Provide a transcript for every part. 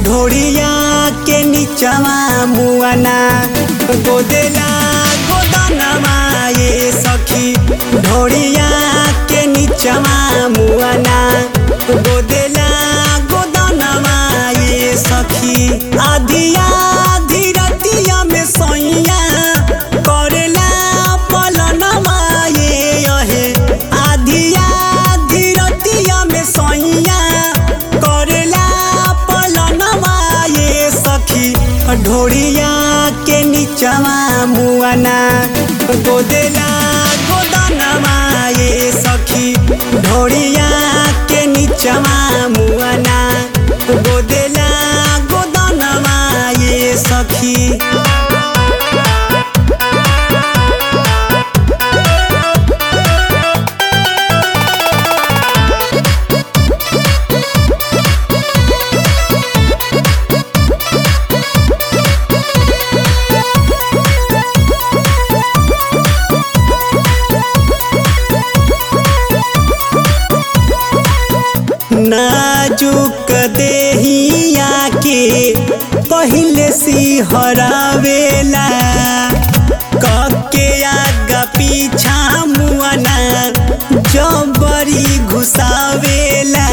ढोड़िया के नीचवा मुआना गोदेला गोदनमा ये सखी ढोड़िया के नीचवा मुआना गोदेला गोदनमा ये सखी आधिया धीरतिया में सोइया करेला पलनमा ये आधिया धीरतिया में सोइया करेला पलनमा ये सखी ढोड़िया के नीचवा मुआना गोदेला गोदनमा ये सखी ढोड़िया के नीचवा मुआना गोदेला गोदनमा ये सखी नाजुक देहिया के पहिले सिहरावेला कके आगा पीछा मुआना जबरी घुसावेला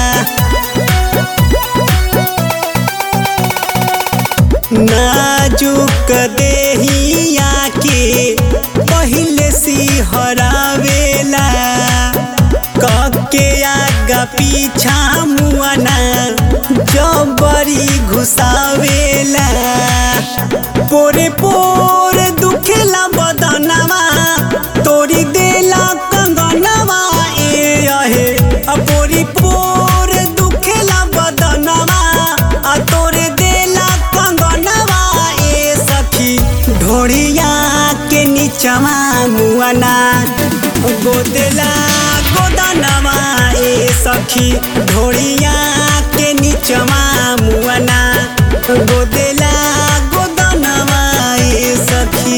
नाजुक देहिया के पहिले सिहरावेला कके आगा पीछा मुआना जबरी घुसावेला पोरे पोर दुखेला बदनवा तोरी देला कंगनवा ए पोरी पोर दुखेला बदनवा तोरे देला कंगनवा ए सखी ढोड़िया के नीचवा मुआना गोदेला गोदनमा ए सखी ढोड़िया के नीचवा मुआना गोदेला गोदनमा ए सखी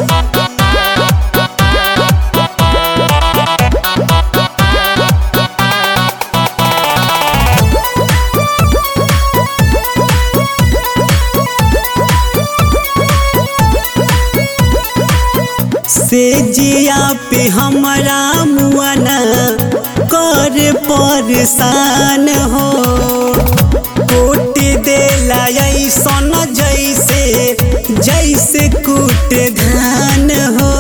से जिया पे हमारा मुआना कर परेशान हो कूट देला ऐसन जैसे जैसे कूट धान हो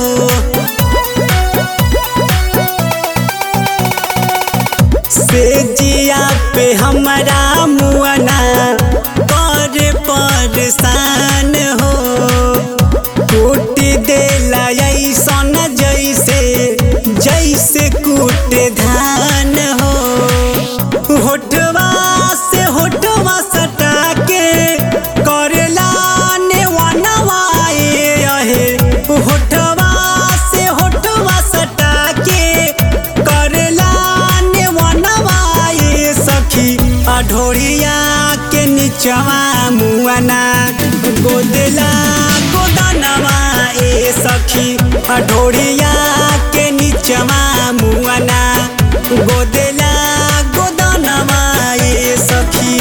से जिया पे हमारा मुआना कर परेशान हो कूट देला ऐसन जैसे जैसे कूट धान हो होठवा से होठवा सटा के करेला नेवनवा ये होठवा से होठवा सटा के करेला नेवनवा ये सखी ढोड़िया के नीचवा मुआना गोदेला गोदनमा ए सखी ढोड़िया के नीचवा मुआना गोदेला गोदनमा ए सखी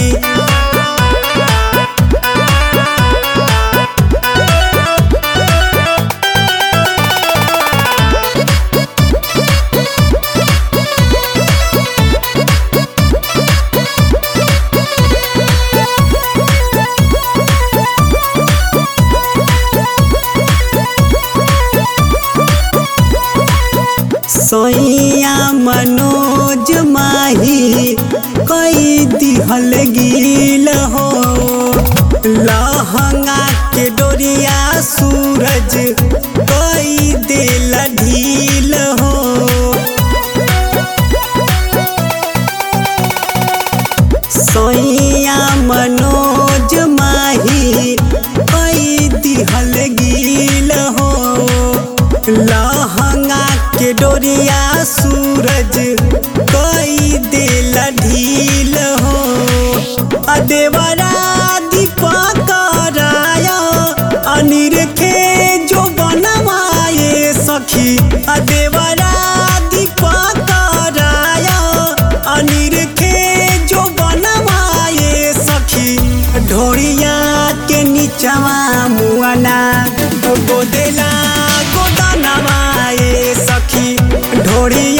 सोइया मनोज माही कई दिहल गिल हो लहंगा के डोरिया सूरज कई दिल ढील हो सोइया मनोज माही कई दिहल गिल हो लहंगा के डोरिया सूरज कई दिल ढील हो देवरा दीपक राय अनिर के जो बनवाए सखी देवरा दीपक राय अनिर के जो बनवाए सखी नीचवा मुआना गोदेला गोदनवा ए सखी ढोरिया